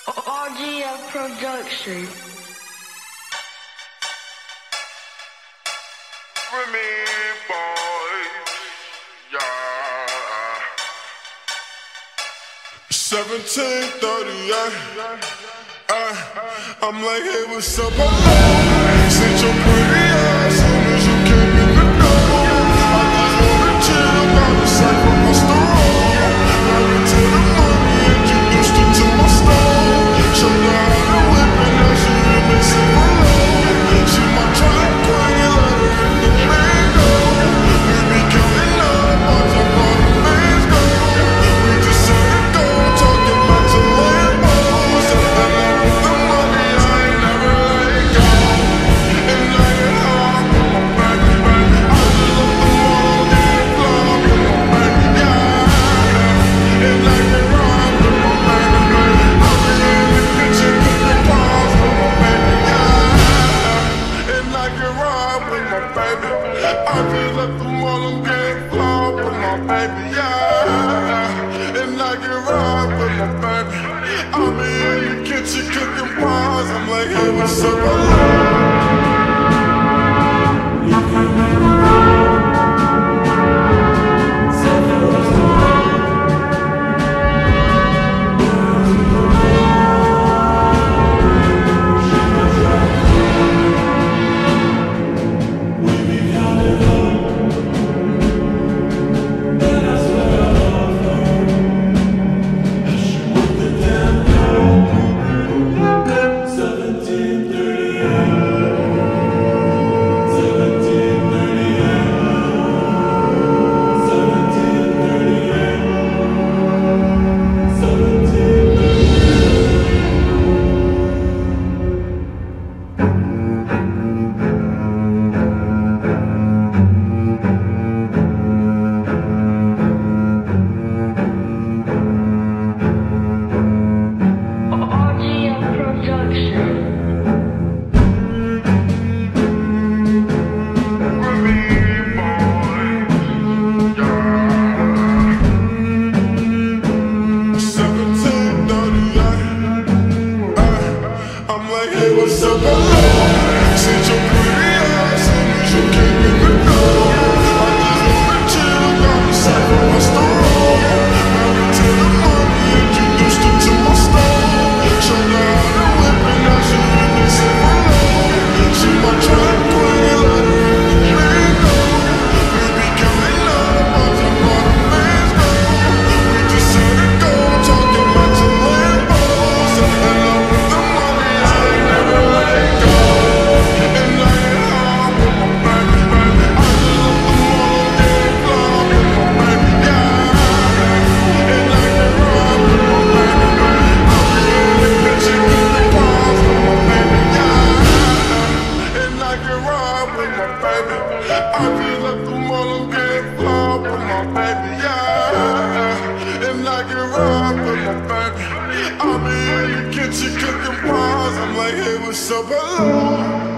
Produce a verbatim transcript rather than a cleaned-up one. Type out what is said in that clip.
R G F Production. For me, boys, yeah. seventeen thirty-eight. Uh, I'm like, hey, what's up? Hello. Since your pretty ass, soon as you came in the door, I just wanna chill by the side from my store. Married to the money, introduced her to my store. Showed her how to whip and now she remix it for love. She my track queen, you let her in the mango. We be counting up, watch how far the fans go. We just set it go, talking about your Lambos. And I with the money, I ain't never let go. And I get hard with my baby, baby. I just love the more I'm getting flawed with my baby, yeah. And I get hard with my baby, baby. I be in the kitchen cooking pies with my baby, yeah. And I get hard with my baby. I just left the mall, I'm getting flawed with my baby, yeah. And I get hard with my baby. I be in the kitchen cooking pies. I'm like, hey, what's up? Hello. R G F Production. For me, boys, yeah. seventeen thirty-eight. Uh, I'm like, hey, what's up? Hello. Since your pretty ass, soon as you came in the door, I just wanna chill by the side from my store. Married to the money, introduced her to my store. Showed her how to whip and now she remix it for love. She my track queen, let her in the mango. We be counting up, watch how far the fans go. We just set it go, talking about your Lambos. And I with the money, I ain't never let go. And I ain't hard with my baby, baby. I just love the more I'm getting flawed with my baby, yeah. And I get hard with my baby, baby. I be in the kitchen cooking pies with my baby, yeah. And I get hard with my baby. I just left the mall, I'm getting flawed with my baby, yeah. And I get hard with my baby. I be in the kitchen cooking pies. I'm like, hey, what's up? Hello.